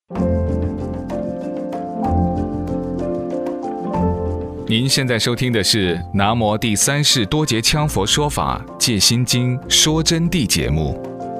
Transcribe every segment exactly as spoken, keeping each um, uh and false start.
您现在收听的是南无第三世多杰羌佛说法戒心经说真谛节目。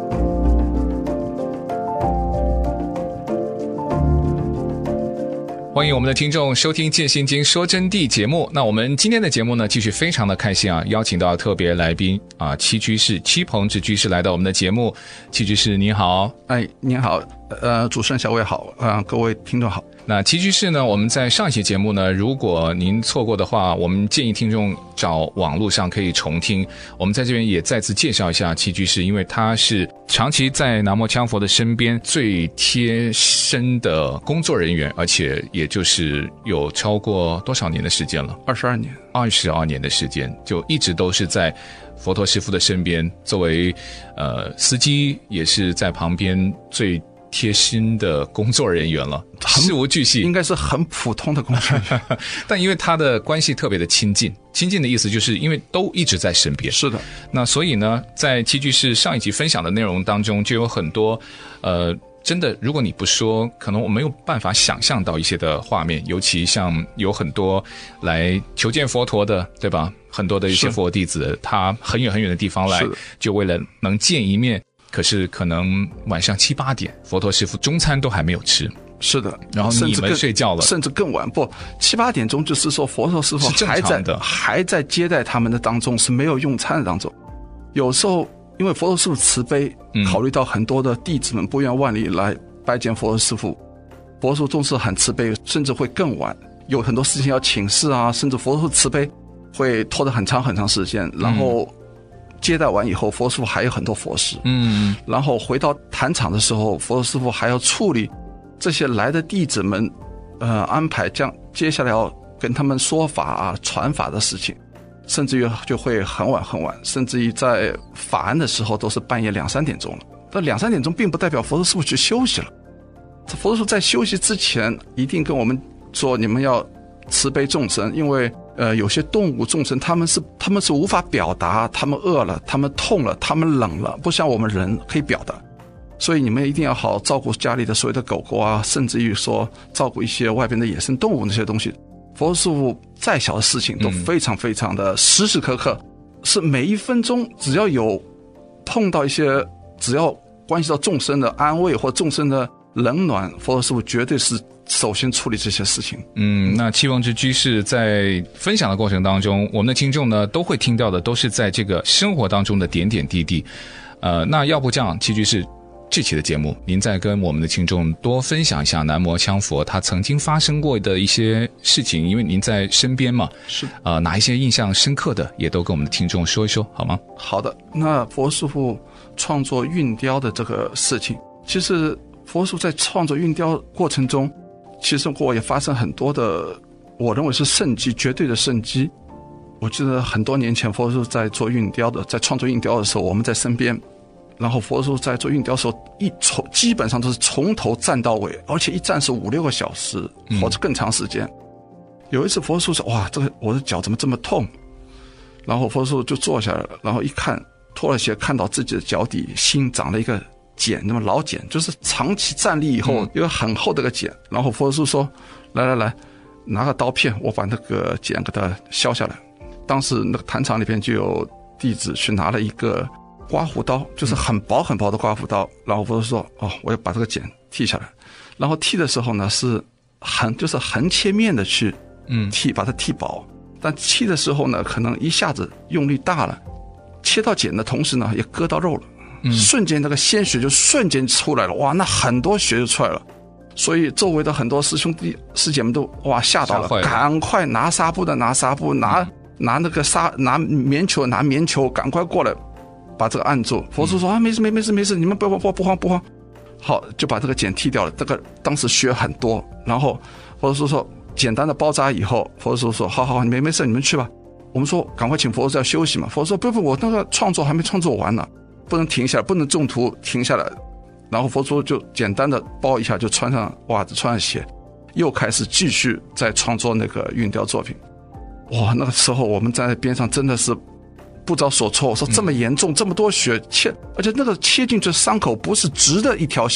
欢迎我们的听众收听戒心经说真谛节目。那我们今天的节目呢，继续非常的开心啊，邀请到特别来宾啊，戚居士戚鹏志居士来到我们的节目。戚居士你好。 哎，您好，呃，主持人小伟好，呃，各位听众好。 那戚居士呢，我们在上一期节目呢，如果您错过的话，我们建议听众找网络上可以重听。我们在这边也再次介绍一下戚居士，因为他是长期在南无羌佛的身边最贴身的工作人员，而且也就是有超过多少年的时间了？ 二十二年， 二十二年的时间，就一直都是在佛陀师父的身边，作为呃司机，也是在旁边最贴心的工作人员了，事无巨细， 应该是很普通的工作人员但因为他的关系特别的亲近，亲近的意思就是因为都一直在身边。 是的， 那所以呢，在戚居士上一集分享的内容当中，就有很多呃，真的，如果你不说，可能我没有办法想象到一些的画面，尤其像有很多来求见佛陀的，对吧？很多的一些佛弟子，他很远很远的地方来，就为了能见一面。可是可能晚上七八点，佛陀师父中餐都还没有吃。 是的， 然后你们睡觉了， 甚至更晚。不，七八点钟就是说佛陀师父还在还在接待他们的当中，是没有用餐的当中。有时候因为佛陀师父慈悲，嗯、考虑到很多的弟子们不远万里来拜见佛陀师父，佛陀师父总是很慈悲，甚至会更晚，有很多事情要请示啊，甚至佛陀慈悲会拖得很长很长时间，然后。嗯接待完以后，佛师父还有很多佛事，嗯，然后回到坛场的时候，佛师父还要处理这些来的弟子们，呃，安排这样接下来要跟他们说法啊、传法的事情，甚至于就会很晚很晚，甚至于在法案的时候都是半夜两三点钟了。但两三点钟并不代表佛师父去休息了，佛师父在休息之前一定跟我们说，你们要慈悲众生，因为。呃，有些动物众生，他们是他们是无法表达，他们饿了，他们痛了，他们冷了，不像我们人可以表达，所以你们一定要好好照顾家里的所有的狗狗啊，甚至于说照顾一些外边的野生动物那些东西。佛师父再小的事情都非常非常的时时刻刻，嗯、是每一分钟只要有碰到一些，只要关系到众生的安慰或众生的冷暖，佛师父绝对是。首先处理这些事情。 嗯，那戚鹏志居士在分享的过程当中，我们的听众呢都会听到的都是在这个生活当中的点点滴滴。呃，那要不这样，戚居士这期的节目，您再跟我们的听众多分享一下南无羌佛他曾经发生过的一些事情，因为您在身边嘛， 是呃哪一些印象深刻的，也都跟我们的听众说一说，好吗？ 好的，那佛师父创作运雕的这个事情，其实佛师父在创作运雕过程中。其实我也发生很多的，我认为是圣迹，绝对的圣迹。我记得很多年前，佛叔在做运雕的，在创作运雕的时候，我们在身边。然后佛叔在做运雕的时候，一从基本上都是从头站到尾，而且一站是五六个小时，或者更长时间。嗯、有一次佛叔说：“哇，这个我的脚怎么这么痛？”然后佛叔就坐下来了，然后一看脱了鞋，看到自己的脚底心长了一个。茧，那么老茧就是长期站立以后有很厚的一个茧，嗯、然后佛叔说：“来来来，拿个刀片，我把那个茧给它削下来。”当时那个坛场里边就有弟子去拿了一个刮胡刀，就是很薄很薄的刮胡刀，嗯、然后佛叔说：“哦，我要把这个茧剃下来。”然后剃的时候呢，是横就是横切面的去剃，嗯、把它剃薄。但剃的时候呢，可能一下子用力大了，切到茧的同时呢，也割到肉了。嗯、瞬间那个鲜血就瞬间出来了，哇，那很多血就出来了，所以周围的很多师兄弟师姐们都哇吓到了，赶快拿纱布的拿纱布，拿、嗯、拿那个纱拿棉球拿棉球，赶快过来把这个按住。佛祖说、嗯、啊，没事没没事没事，你们不不不慌不慌，好就把这个茧剃掉了。这个当时血很多，然后佛祖说简单的包扎以后，佛祖说好好好，你们没事你们去吧。我们说赶快请佛祖要休息嘛，佛祖说不不，我那个创作还没创作完呢。不能停下来，不能中途停下来。然后佛祖就简单的包一下，就穿上袜子，穿上鞋，又开始继续在创作那个运雕作品。哇，那个时候我们站在边上真的是不知道所措。我说这么严重，嗯、这么多血切，而且那个切进去伤口不是直的一条线，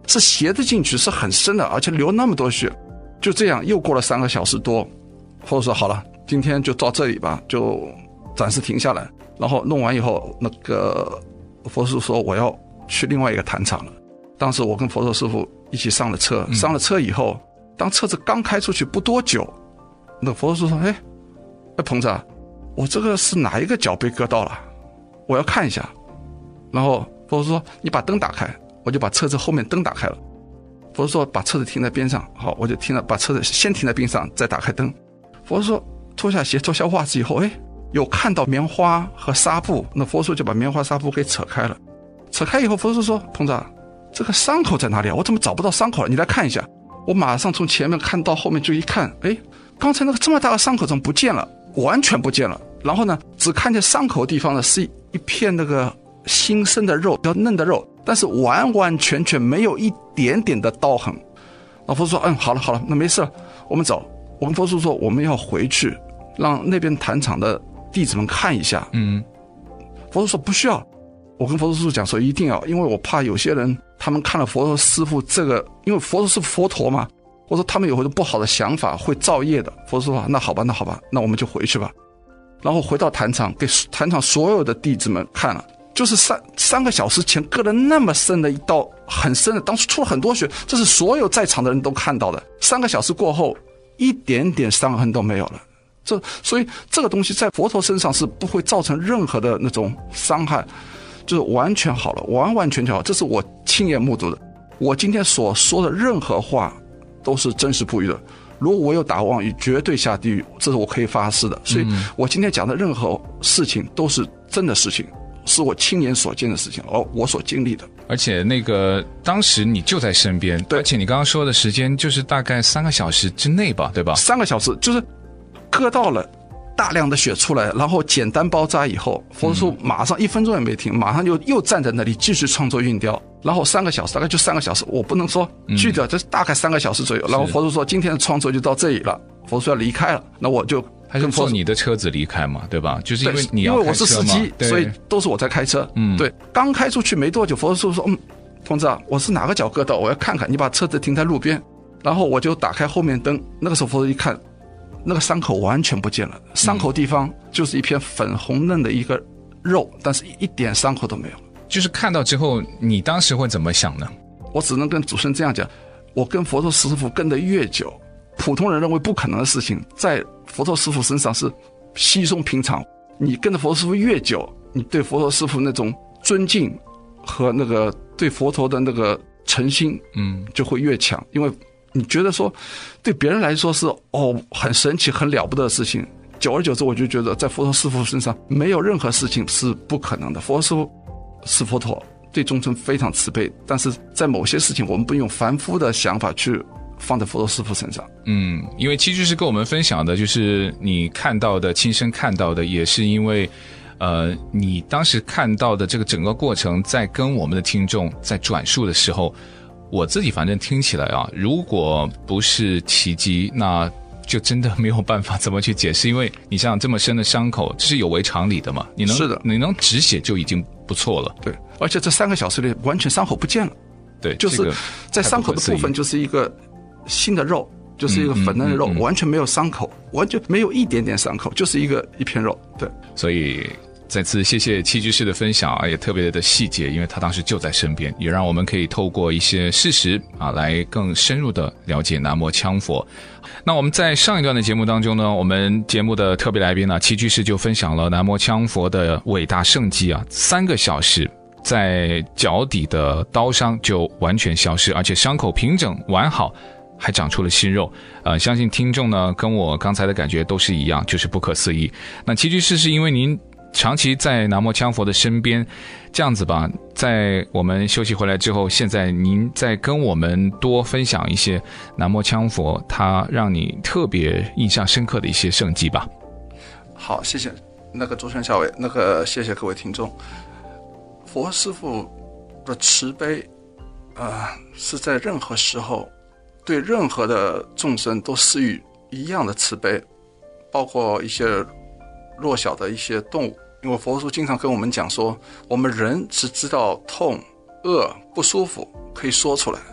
是斜着进去，是很深的，而且流那么多血。就这样又过了三个小时多，佛说好了，今天就到这里吧，就暂时停下来。然后弄完以后，那个佛师说我要去另外一个坛场了。当时我跟佛陀师父一起上了车，上了车以后，当车子刚开出去不多久，那佛陀师说：“哎，哎，鹏子，我这个是哪一个脚被割到了？我要看一下。”然后佛陀说：“你把灯打开。”我就把车子后面灯打开了。佛陀说：“把车子停在边上。”好，我就停了，把车子先停在边上，再打开灯。佛陀说：“脱下鞋，脱下袜子以后，哎，有看到棉花和纱布。”那佛陀就把棉花纱布给扯开了。扯开以后，佛陀说：“鹏子，这个伤口在哪里啊？我怎么找不到伤口了？你来看一下。”我马上从前面看到后面，就一看，哎，刚才那个这么大的伤口怎么不见了？完全不见了。然后呢，只看见伤口地方呢是一片那个新生的肉，比较嫩的肉，但是完完全全没有一点点的刀痕。然后佛说：“嗯，好了好了，那没事了，我们走。”我跟佛叔说我们要回去，让那边坛场的弟子们看一下。 嗯， 佛叔说不需要。我跟佛叔讲说一定要，因为我怕有些人他们看了佛陀师父这个，因为佛陀是佛陀嘛，我说他们有很多不好的想法会造业的。佛叔说那好吧那好吧，那我们就回去吧。然后回到坛场，给坛场所有的弟子们看了，就是三三个小时前割了那么深的一道，很深的，当时出了很多血，这是所有在场的人都看到的。三个小时过后，一点点伤痕都没有了。这所以这个东西在佛陀身上是不会造成任何的那种伤害，就是完全好了，完完全全好。这是我亲眼目睹的。我今天所说的任何话都是真实不渝的。如果我有打妄语，绝对下地狱，这是我可以发誓的。所以我今天讲的任何事情都是真的事情，是我亲眼所见的事情，而我所经历的。 而且那个当时你就在身边， 对， 而且你刚刚说的时间就是大概三个小时之内吧，对吧？ 三个小时，就是割到了大量的血出来，然后简单包扎以后，佛叔马上一分钟也没停，马上就又站在那里继续创作运雕，然后三个小时，大概就三个小时，我不能说具体，这大概三个小时左右。然后佛叔说今天的创作就到这里了，佛叔要离开了，那我就还是坐你的车子离开嘛，对吧？就是因为你要开车嘛， 因为我是司机，所以都是我在开车。嗯，对，刚开出去没多久，佛叔说：“嗯，同志啊，我是哪个脚割到？我要看看。你把车子停在路边。”然后我就打开后面灯，那个时候佛叔一看，那个伤口完全不见了，伤口地方就是一片粉红嫩的一个肉，但是一点伤口都没有。 就是看到之后，你当时会怎么想呢？ 我只能跟主持人这样讲，我跟佛陀师父跟得越久，普通人认为不可能的事情，在佛陀师父身上是稀松平常。你跟着佛陀师父越久，你对佛陀师父那种尊敬和那个对佛陀的那个诚心，嗯，就会越强。因为你觉得说，对别人来说是哦很神奇、很了不得的事情，久而久之，我就觉得在佛陀师父身上没有任何事情是不可能的。佛陀师父是佛陀，对众生非常慈悲，但是在某些事情，我们不用凡夫的想法去放在佛陀师父身上。 嗯，因为七居士跟我们分享的就是你看到的，亲身看到的，也是因为呃，你当时看到的这个整个过程，在跟我们的听众在转述的时候，我自己反正听起来啊，如果不是奇迹，那就真的没有办法怎么去解释。因为你像这么深的伤口，这是有违常理的嘛，你能是的， 你能止血就已经不错了。 对，而且这三个小时里完全伤口不见了。 对， 就是在伤口的部分就是一个新的肉，就是一个粉嫩的肉，嗯嗯嗯、完全没有伤口，完全没有一点点伤口，就是一个一片肉。对， 所以再次谢谢七居士的分享啊，也特别的细节，因为他当时就在身边，也让我们可以透过一些事实啊，来更深入的了解南无羌佛。那我们在上一段的节目当中呢，我们节目的特别来宾呢，七居士就分享了南无羌佛的伟大圣迹啊，三个小时在脚底的刀伤就完全消失，而且伤口平整完好，还长出了新肉。呃，相信听众呢跟我刚才的感觉都是一样，就是不可思议。那七居士是因为您长期在南无羌佛的身边，这样子吧，在我们休息回来之后，现在您再跟我们多分享一些南无羌佛他让你特别印象深刻的一些圣迹吧。 好，谢谢那个主持人小伟，那个谢谢各位听众。佛师父的慈悲呃，是在任何时候对任何的众生都施予一样的慈悲，包括一些弱小的一些动物。因为佛祖经常跟我们讲说，我们人只知道痛、饿、不舒服可以说出来，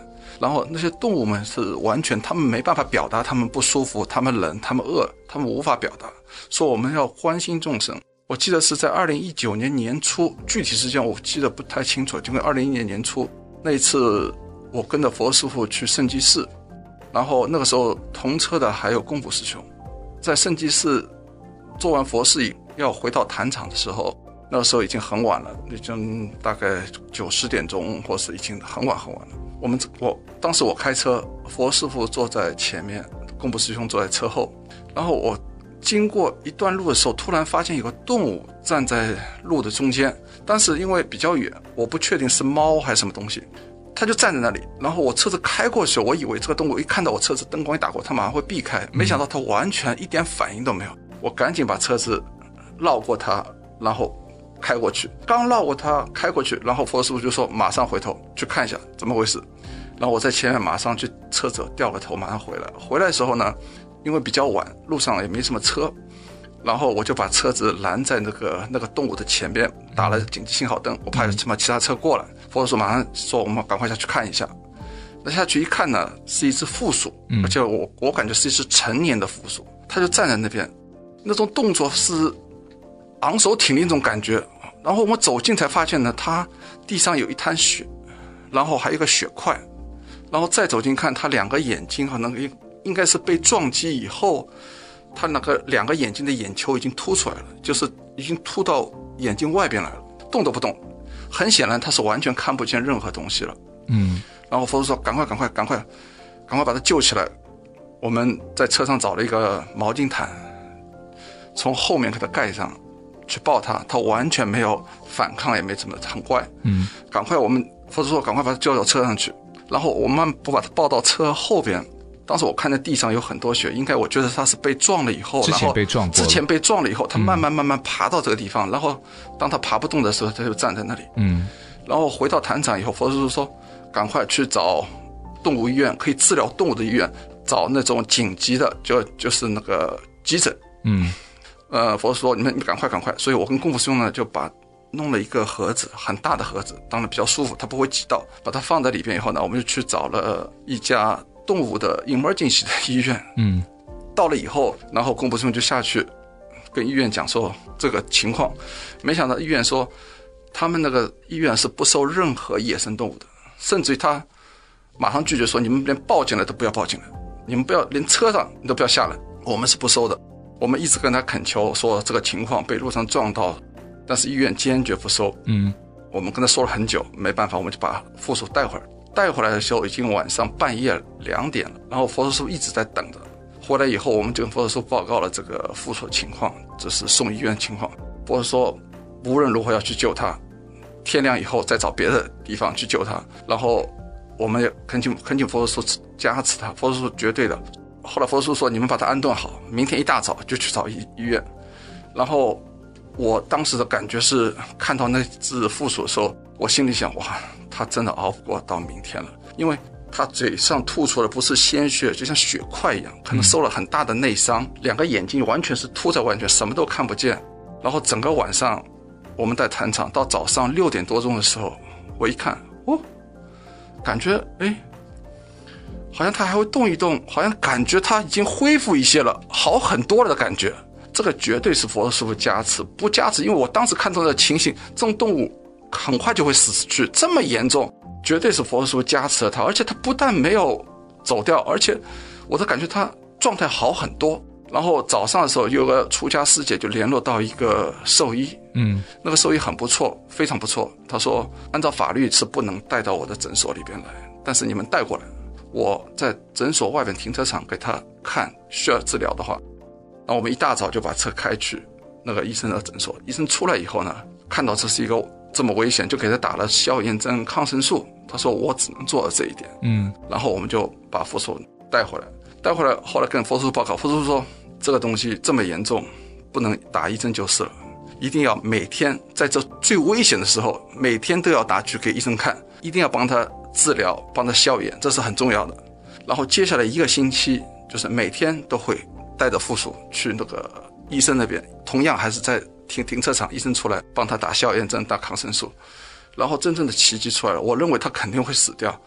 然后那些动物们是完全，他们没办法表达他们不舒服，他们冷，他们饿，他们无法表达，说我们要关心众生。我记得是在二零一九年年初，具体时间我记得不太清楚，因为二零一年年初那一次我跟着佛师父去圣济寺，然后那个时候同车的还有公甫师兄，在圣济寺做完佛事仪要回到坛场的时候，那个时候已经很晚了，已经大概九十点钟，或是已经很晚很晚了。我们我当时我开车，佛师父坐在前面，公甫师兄坐在车后，然后我经过一段路的时候，突然发现有个动物站在路的中间，但是因为比较远，我不确定是猫还是什么东西，它就站在那里。然后我车子开过去，我以为这个动物一看到我车子灯光一打过，它马上会避开，没想到它完全一点反应都没有。我赶紧把车子绕过它，然后开过去。刚绕过它开过去，然后佛师父就说马上回头去看一下怎么回事。然后我在前面马上去车子掉个头，马上回来。回来的时候呢，因为比较晚，路上也没什么车，然后我就把车子拦在那个那个动物的前边，打了紧急信号灯，我怕什么其他车过来。佛祖马上说我们赶快下去看一下。那下去一看呢，是一只负鼠，而且我我感觉是一只成年的负鼠，它就站在那边，那种动作是昂首挺立那种感觉。然后我们走近才发现呢，它地上有一滩血，然后还有一个血块。然后再走近看，他两个眼睛可能应该是被撞击以后，他那个两个眼睛的眼球已经凸出来了，就是已经凸到眼睛外边来了，动都不动。很显然他是完全看不见任何东西了。 嗯， 然后佛祖说赶快赶快赶快赶快把他救起来。我们在车上找了一个毛巾毯，从后面给他盖上，去抱他，他完全没有反抗，也没怎么，很乖。 嗯， 赶快我们佛祖说赶快把他救到车上去。然后我们不把他抱到车后边，当时我看见地上有很多血，应该我觉得他是被撞了以后， 之前被撞过， 之前被撞了以后，他慢慢慢慢爬到这个地方，嗯、然后当他爬不动的时候，他就站在那里。 嗯， 然后回到坛场以后，佛祖说赶快去找动物医院，可以治疗动物的医院，找那种紧急的，就就是那个急诊。 嗯， 呃，佛祖说你们你赶快赶快，所以我跟公甫师兄呢就把。弄了一个盒子，很大的盒子，当然比较舒服，它不会挤到。把它放在里边以后呢，我们就去找了一家动物的 emergency 的医院。 嗯， 到了以后，然后公甫师兄就下去跟医院讲说这个情况。没想到医院说，他们那个医院是不收任何野生动物的，甚至于他马上拒绝说，你们连抱进来都不要抱进来，你们不要连车上你都不要下来，我们是不收的。我们一直跟他恳求说这个情况被路上撞到。但是医院坚决不收。 嗯， 我们跟他说了很久，没办法，我们就把负鼠带回来。带回来的时候已经晚上半夜两点了，然后佛叔一直在等着。回来以后，我们就跟佛叔报告了这个负鼠情况，这是送医院的情况。佛叔说无论如何要去救他，天亮以后再找别的地方去救他。然后我们也恳请恳请佛叔加持他，佛叔说绝对的。后来佛叔说你们把他安顿好，明天一大早就去找医医院。然后我当时的感觉是，看到那只负鼠的时候，我心里想，哇，他真的熬不过到明天了，因为他嘴上吐出的不是鲜血，就像血块一样，可能受了很大的内伤，嗯、两个眼睛完全是凸在外面，什么都看不见。然后整个晚上，我们在坛场到早上六点多钟的时候，我一看，哦，感觉哎，好像他还会动一动，好像感觉他已经恢复一些了，好很多了的感觉。这个绝对是佛师父加持，不加持，因为我当时看到的情形，这种动物很快就会死去，这么严重，绝对是佛师父加持了他，而且他不但没有走掉，而且我都感觉他状态好很多。然后早上的时候，有个出家师姐就联络到一个兽医， 嗯， 那个兽医很不错，非常不错。他说，按照法律是不能带到我的诊所里边来，但是你们带过来，我在诊所外面停车场给他看，需要治疗的话。然后我们一大早就把车开去那个医生的诊所，医生出来以后呢，看到这是一个这么危险，就给他打了消炎针、抗生素。他说我只能做到这一点。 嗯， 然后我们就把佛手带回来，带回来后来跟佛叔报告，佛叔说这个东西这么严重，不能打一针就是了，一定要每天在这最危险的时候，每天都要拿去给医生看，一定要帮他治疗，帮他消炎，这是很重要的。然后接下来一个星期，就是每天都会带着负鼠去那个医生那边，同样还是在停停车场，医生出来帮他打消炎针、打抗生素。然后真正的奇迹出来了，我认为他肯定会死掉，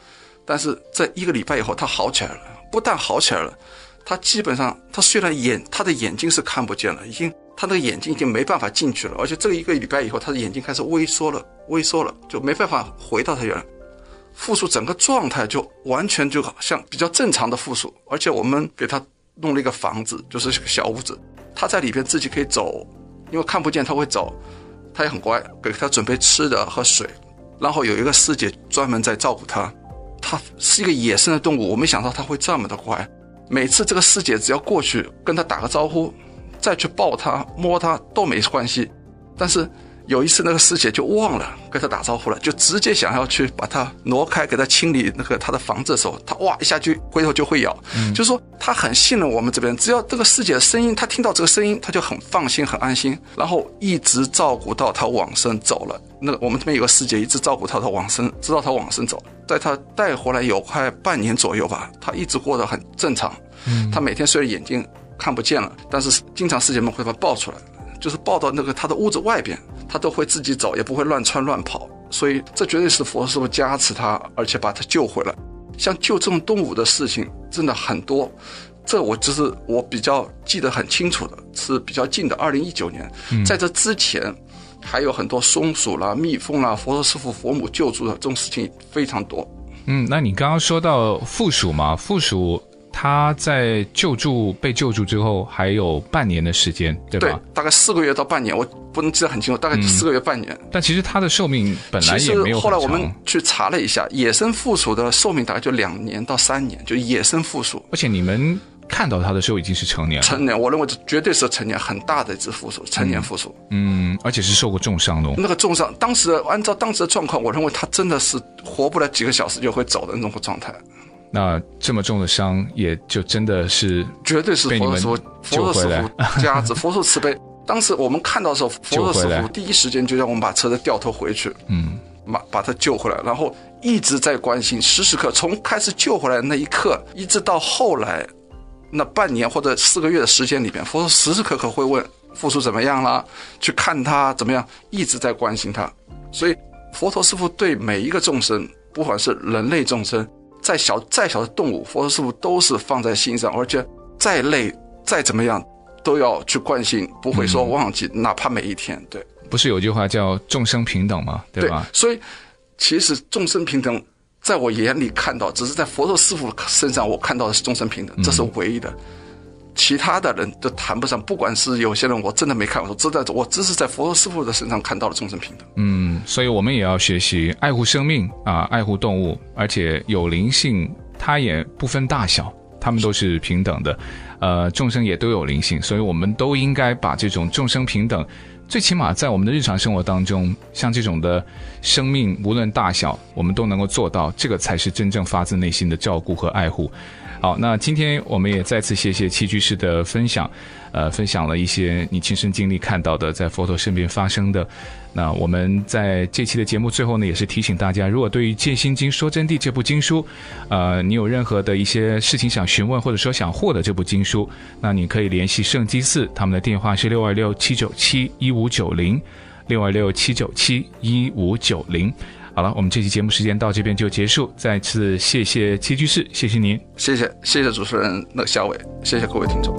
但是在一个礼拜以后他好起来了，不但好起来了，他基本上他虽然眼他的眼睛是看不见了，已经他那个眼睛已经没办法进去了，而且这个一个礼拜以后他的眼睛开始微缩了微缩了，就没办法回到他原来复苏，整个状态就完全就好像比较正常的复苏。而且我们给他弄了一个房子，就是个小屋子，他在里边自己可以走，因为看不见他会走，他也很乖，给他准备吃的和水，然后有一个师姐专门在照顾他。他是一个野生的动物，我没想到他会这么的乖，每次这个师姐只要过去跟他打个招呼，再去抱他摸他都没关系，但是有一次那个师姐就忘了跟他打招呼了，就直接想要去把他挪开，给他清理那个他的房子的时候，他哇一下就回头就会咬、嗯、就是说他很信任我们这边，只要这个师姐的声音，他听到这个声音他就很放心很安心，然后一直照顾到他往生走了。那个我们这边有个师姐一直照顾他的往生，直到他往生走，在他带回来有快半年左右吧，他一直过得很正常、嗯、他每天虽然眼睛看不见了，但是经常师姐们会把他抱出来，就是抱到那个他的屋子外边，他都会自己走，也不会乱窜乱跑，所以这绝对是佛师傅加持他，而且把他救回来。像救这种动物的事情真的很多，这我就是我比较记得很清楚的，是比较近的二零一九年、嗯、在这之前还有很多松鼠啦蜜蜂啦佛陀师父佛母救助的这种事情非常多。 嗯，那你刚刚说到附属嘛，附属他在救助被救助之后还有半年的时间，对吧？ 对，大概四个月到半年，我不能记得很清楚，大概四个月半年、嗯、 但其实他的寿命本来也没有很长。其实后来我们去查了一下，野生附属的寿命大概就两年到三年，就野生附属。 而且你们看到他的时候已经是成年了， 成年，我认为这绝对是成年，很大的一只附属，成年附属。 嗯，而且是受过重伤的。 那个重伤，当时按照当时的状况，我认为他真的是活不了几个小时就会走的那种状态。 那这么重的伤，也就真的是绝对是佛陀师父佛陀师父加持，佛陀慈悲。当时我们看到的时候，佛陀师父第一时间就让我们把车子掉头回去，嗯，把把他救回来，然后一直在关心，时时刻从开始救回来的那一刻，一直到后来那半年或者四个月的时间里边，佛陀时时刻刻会问付出怎么样了，去看他怎么样，一直在关心他。所以佛陀师父对每一个众生，不管是人类众生，再小再小的动物，佛陀师父都是放在心上，而且再累再怎么样都要去关心，不会说忘记、嗯、哪怕每一天。对， 不是有句话叫众生平等吗？对吧？ 对，所以其实众生平等在我眼里看到，只是在佛陀师父身上我看到的是众生平等，这是唯一的、嗯、其他的人都谈不上。不管是有些人我真的没看过，知道我只是在佛陀师父的身上看到了众生平等。 嗯，所以我们也要学习爱护生命啊，爱护动物，而且有灵性，它也不分大小，他们都是平等的。呃，众生也都有灵性，所以我们都应该把这种众生平等，最起码在我们的日常生活当中，像这种的生命无论大小，我们都能够做到，这个才是真正发自内心的照顾和爱护。好，那今天我们也再次谢谢七居士的分享，呃，分享了一些你亲身经历看到的在佛陀身边发生的。那我们在这期的节目最后呢，也是提醒大家，如果对于《戒心经说真谛》这部经书，呃，你有任何的一些事情想询问，或者说想获得这部经书，那你可以联系圣基寺，他们的电话是六二六七九七一五九零，六二六七九七一五九零。好了，我们这期节目时间到这边就结束，再次谢谢七居士，谢谢您， 谢谢谢谢主持人那个小伟，谢谢各位听众。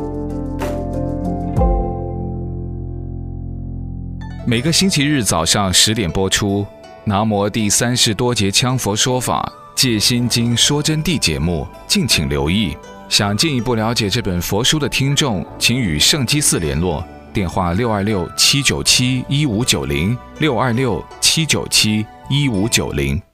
每个星期日早上十点播出南无第三世多杰羌佛说法戒心经说真谛节目，敬请留意。想进一步了解这本佛书的听众，请与圣基寺联络，电话六二六七九七一五九零，六二六七九七一五九零。